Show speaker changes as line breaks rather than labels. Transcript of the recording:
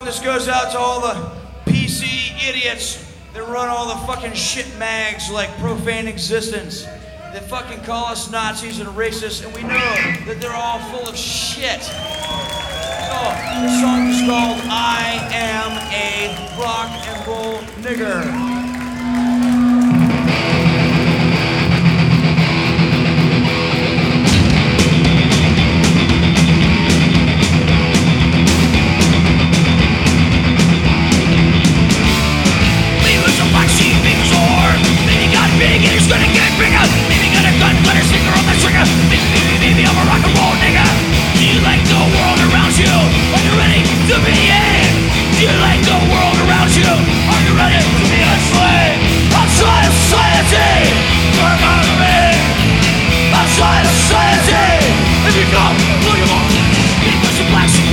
This goes out to all the PC idiots that run all the fucking shit mags like Profane Existence, that fucking call us Nazis and racists, and we know that they're all full of shit. So, this song is called I Am a Rock and Roll Nigger.
Maybe I'm a rock and roll nigga. Do you like the world around you? Are you ready to be in? Do you like the world around you? Are you ready to be a slave? Outside of society, you're gonna be outside of society. If you come, look at more. People are black.